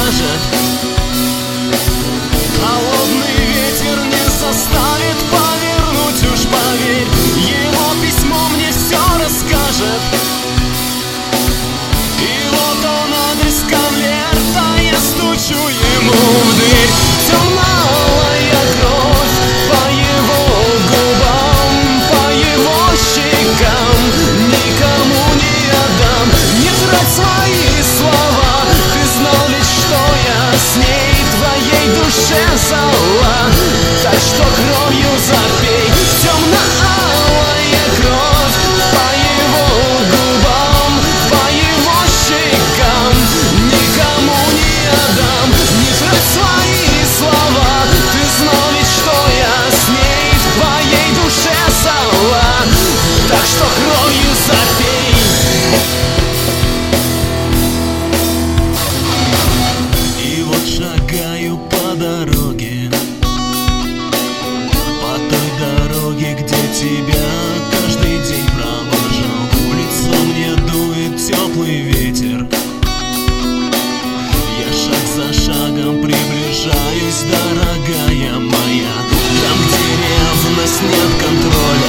скажет. Холодный ветер не заставит повернуть, уж поверь, его письмо мне все расскажет. И вот он, адрес конверта, я стучу ему в дверь. Темная кровь по его губам, по его щекам, никому не отдам. Не трать свои слова, ты знал ведь, что я с ней твоей душе зала. Так что кровью запей, темно-алая кровь по его губам, по его щекам, никому не отдам. Не трать свои слова, ты знал ведь, что я с ней в твоей душе зала. Так что кровью запей. И вот шагаю по дороге, по той дороге, где тебя каждый день провожу. В лицо мне дует теплый ветер, я шаг за шагом приближаюсь, дорогая моя. Там, где ревность, нет контроля,